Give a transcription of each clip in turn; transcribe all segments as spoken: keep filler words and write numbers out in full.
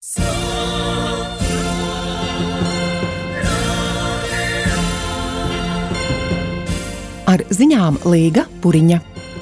Ar ziņām Līga Puriņa.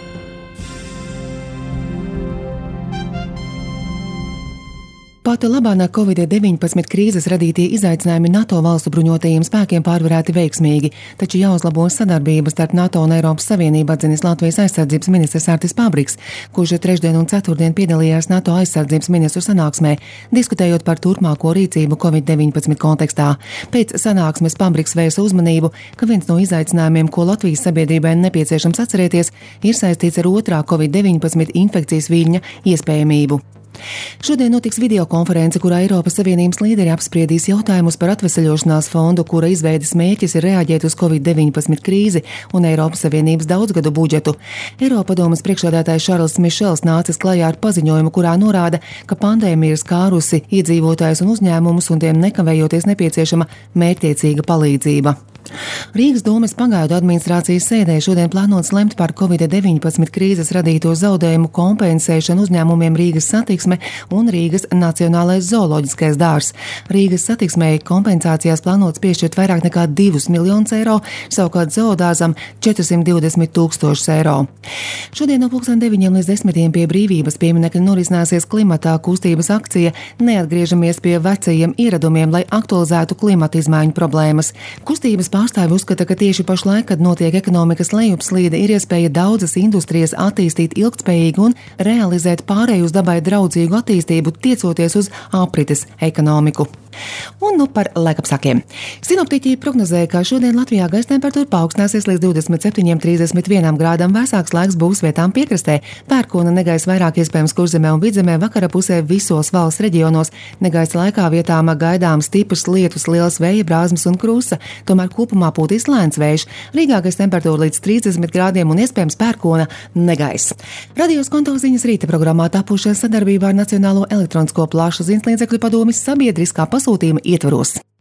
Pat labāk covid deviņpadsmit krīzes radītie izaicinājumi NATO valstu bruņotajiem spēkiem pārvarēti veiksmīgi, taču jāuzlabo sadarbība starp NATO un Eiropas Savienību, atzinis Latvijas aizsardzības ministrs Artis Pabriks, kurš trešdien un ceturtdien piedalījās NATO aizsardzības ministru sanāksmē, diskutējot par turpmāko rīcību covid deviņpadsmit kontekstā. Pēc sanāksmes Pabriks vērsa uzmanību, ka viens no izaicinājumiem, ko Latvijas sabiedrībai nepieciešams atcerēties, ir saistīts ar otrā covid deviņpadsmit infekcijas viļņa iespējamību. Šodien notiks videokonference, kurā Eiropas Savienības līderi apspriedīs jautājumus par atveseļošanās fondu, kura izveides mērķis ir reaģēt uz covid deviņpadsmit krīzi un Eiropas Savienības daudzgadu budžetu. Eiropadomes priekšsēdētājs Šarls Mišels nācis klajā ar paziņojumu, kurā norāda, ka pandēmija ir skārusi iedzīvotājus un uzņēmumus un tiem nekavējoties nepieciešama mērķtiecīga palīdzība. Rīgas domes pagaidu administrācijas sēdē šodien plānots lemt par covid deviņpadsmit krīzes radīto zaudējumu kompensēšanu uzņēmumiem Rīgas Satiksme un Rīgas Nacionālais zooloģiskais dārzs. Rīgas Satiksmei kompensācijās plānots piešķirt vairāk nekā divus miljonus eiro, savukārt zoodārzam četrsimt divdesmit tūkstošus eiro. Šodien no pulksten deviņiem līdz desmitiem pie Brīvības pieminekļa norisināsies klimatā kustības akcija Neatgriežamies pie vecajiem ieradumiem, lai aktualizētu klimata izmaiņu problēmas. Kustības pārstāvi uzskata, ka tieši pašlaik, kad notiek ekonomikas lejupslīde, ir iespēja daudzas industrijas attīstīt ilgtspējīgi un realizēt pārēju uz dabai draudzīgu attīstību, tiecoties uz aprites ekonomiku. Un nu par laikapstākļiem. Sinoptiķi prognozēja, ka šodien Latvijā gaisa temperatūra paaugstināsies līdz divdesmit septiņiem līdz trīsdesmit vienam grādam, vēsāks laiks būs vietām piekrastē. Pērkona negaisa vairāk iespējams Kurzemē un Vidzemē, vakara pusē visos valsts reģionos. Negaisa laikā vietām gaidām stiprs lietus, liels vēja brāzmas un krusa, tomēr kopumā pūtīs lēns vējš. Rīgā gaisa temperatūra līdz trīsdesmit grādiem un iespējams pērkona negaisa. Radio Skonto ziņas rīta programmā tapušas sadarbībā ar Nacionālo elektronisko plašsaziņas līdzekļu padomes sabiedriskā pasūtījuma ietvaros.